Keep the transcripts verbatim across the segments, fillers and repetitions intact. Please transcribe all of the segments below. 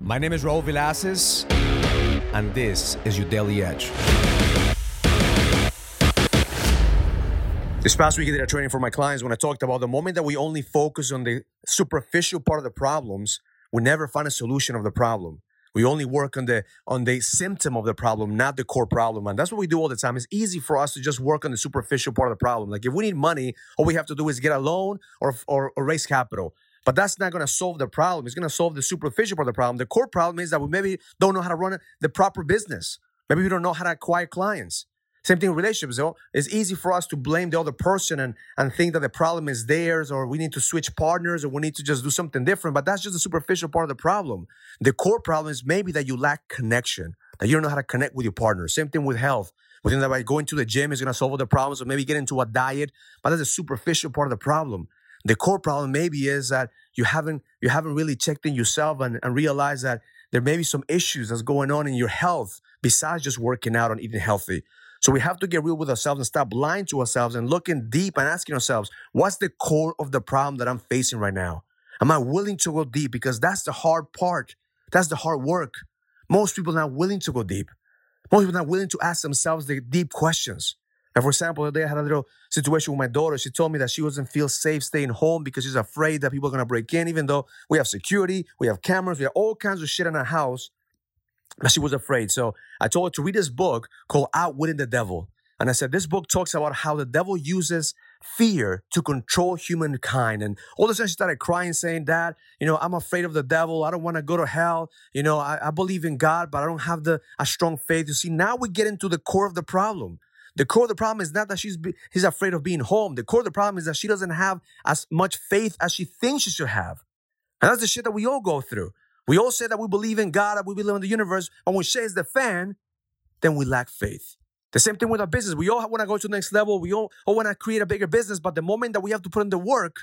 My name is Raul Villacis, and this is your Daily Edge. This past week I did a training for my clients when I talked about the moment that we only focus on the superficial part of the problems, we never find a solution of the problem. We only work on the on the symptom of the problem, not the core problem. And that's what we do all the time. It's easy for us to just work on the superficial part of the problem. Like if we need money, all we have to do is get a loan or, or, or raise capital. But that's not going to solve the problem. It's going to solve the superficial part of the problem. The core problem is that we maybe don't know how to run the proper business. Maybe we don't know how to acquire clients. Same thing in relationships, though. It's easy for us to blame the other person and, and think that the problem is theirs, or we need to switch partners, or we need to just do something different. But that's just the superficial part of the problem. The core problem is maybe that you lack connection, that you don't know how to connect with your partner. Same thing with health. We think that by going to the gym is going to solve all the problems, or maybe get into a diet. But that's the superficial part of the problem. The core problem maybe is that you haven't you haven't really checked in yourself and, and realized that there may be some issues that's going on in your health besides just working out and eating healthy. So we have to get real with ourselves and stop lying to ourselves and looking deep and asking ourselves, what's the core of the problem that I'm facing right now? Am I willing to go deep? Because that's the hard part. That's the hard work. Most people are not willing to go deep. Most people are not willing to ask themselves the deep questions. And for example, the other day I had a little situation with my daughter. She told me that she doesn't feel safe staying home because she's afraid that people are going to break in, even though we have security, we have cameras, we have all kinds of shit in our house. But she was afraid. So I told her to read this book called Outwitting the Devil. And I said, this book talks about how the devil uses fear to control humankind. And all of a sudden she started crying, saying, Dad, you know, I'm afraid of the devil. I don't want to go to hell. You know, I, I believe in God, but I don't have the a strong faith. You see, now we get into the core of the problem. The core of the problem is not that she's be, he's afraid of being home. The core of the problem is that she doesn't have as much faith as she thinks she should have. And that's the shit that we all go through. We all say that we believe in God, that we believe in the universe, but when shit is the fan, then we lack faith. The same thing with our business. We all want to go to the next level. We all, all want to create a bigger business, but the moment that we have to put in the work,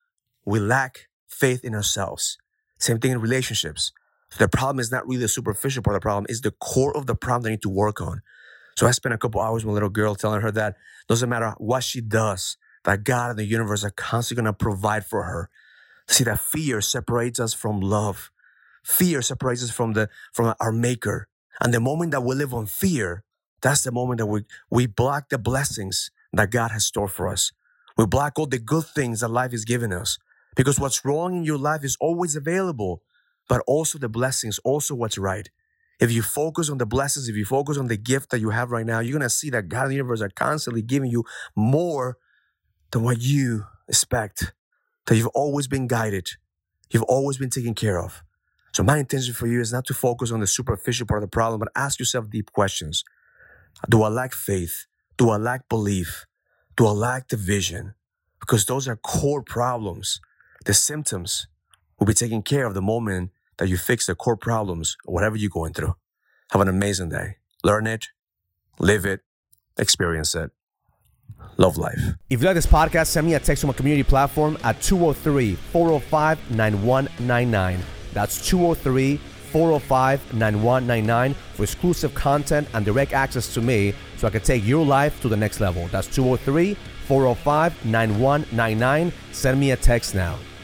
we lack faith in ourselves. Same thing in relationships. The problem is not really the superficial part of the problem. It's the core of the problem that I need to work on. So I spent a couple hours with a little girl telling her that doesn't matter what she does, that God and the universe are constantly going to provide for her. See, that fear separates us from love. Fear separates us from the from our maker. And the moment that we live on fear, that's the moment that we, we block the blessings that God has stored for us. We block all the good things that life is giving us. Because what's wrong in your life is always available, but also the blessings, also what's right. If you focus on the blessings, if you focus on the gift that you have right now, you're going to see that God and the universe are constantly giving you more than what you expect. That you've always been guided. You've always been taken care of. So my intention for you is not to focus on the superficial part of the problem, but ask yourself deep questions. Do I lack faith? Do I lack belief? Do I lack the vision? Because those are core problems. The symptoms will be taken care of the moment that you fix the core problems, whatever you're going through. Have an amazing day. Learn it, live it, experience it. Love life. If you like this podcast, send me a text from a community platform at two oh three, four oh five, nine one nine nine. That's two oh three, four oh five, nine one nine nine for exclusive content and direct access to me so I can take your life to the next level. That's two oh three, four oh five, nine one nine nine. Send me a text now.